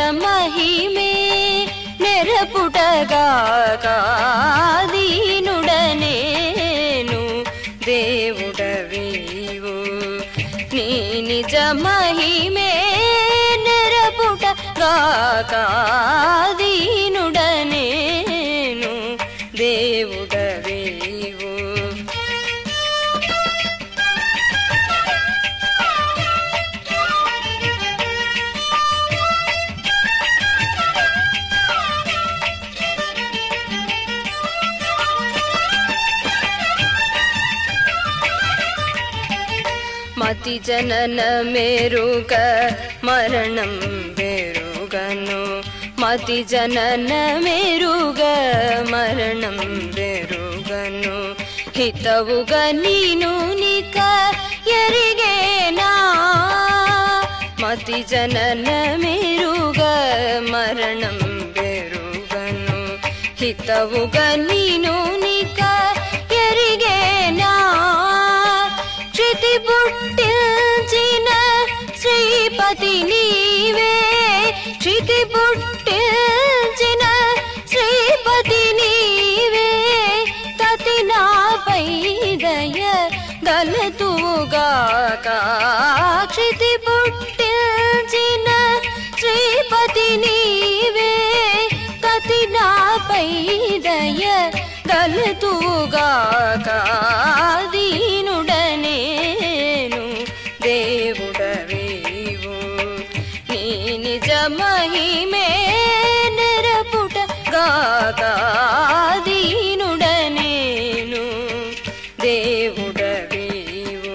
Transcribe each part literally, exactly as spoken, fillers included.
మహిమే నెరపుటగాక దీనుడనేను దేవుడవీవు నీ నిజ మహిమే నెరపుటగాక దీనుడనేను దేవుడవీవు మతి జనన మేరుగ మరణం బెరుగను మతి జనన మేరుగ మరణం బెరుగను హితవుగ నీను నిక ఎరిగేనా మతి జనన మేరుగ మరణం బెరుగను హితవుగ నీను నిక ఎరిగేనా క్షితి పుట్టించిన శ్రీపతి నీవే క్షితి పుట్టించిన శ్రీపతి నీవే తతి నాపై దయ గలతుగాక క్షితి పుట్టించిన శ్రీపతి నీవే తతి నాపై దయ గలతుగాక దీనుడనేను దేవుడవీవు నీ నిజ మహిమే నెరపుటగాక దీనుడనేను దేవుడవీవు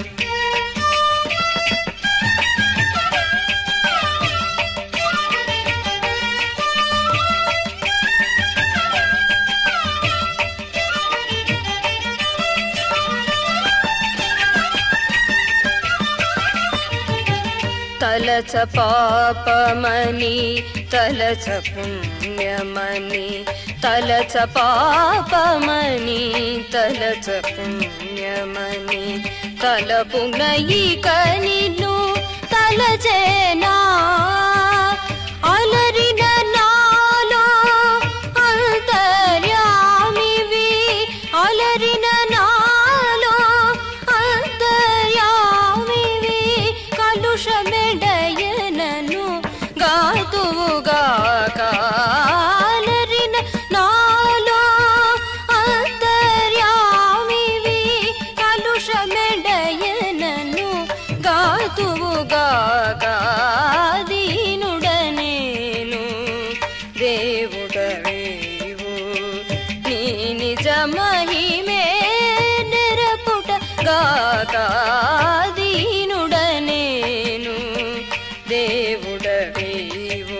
తలచ పాపమని తలచ పుణ్యమని తలచ పాపమని తలచ పుణ్యమని తలపున ఇక నిన్ను తలచేనా అలరిన నాలో అంతర్యామివి అలరిన నాలో అంతర్యామివి కలుషమెడయనను గాతువుగాక అలరిన నాలో అంతర్యామివి కలుషమెడయనను గాతువుగాక దీనుడనేను దేవుడవీవు నీ నిజ మహిమే నెరపుటగాక దీనుడనేను దేవుడవీవు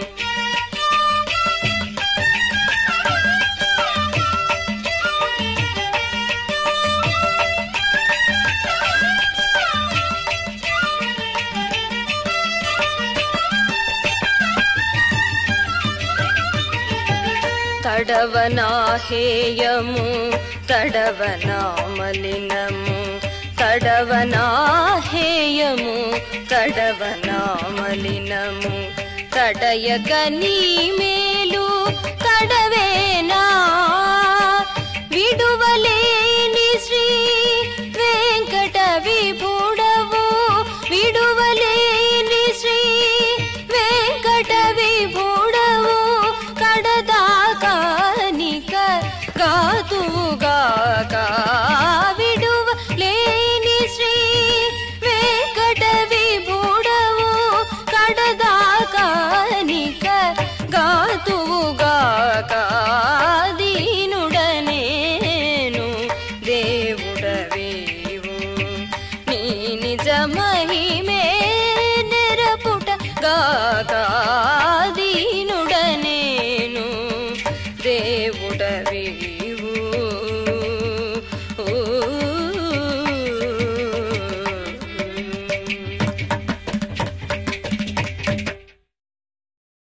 తడవనా హేయము తడవనా మలినము తడవనా హేయము తడవనా మలినము తడయక నీ మేలు తడవేనా విడువలేని శ్రీ వెంకట విభుడవు విడువలేని శ్రీ వెంకట విభుడవు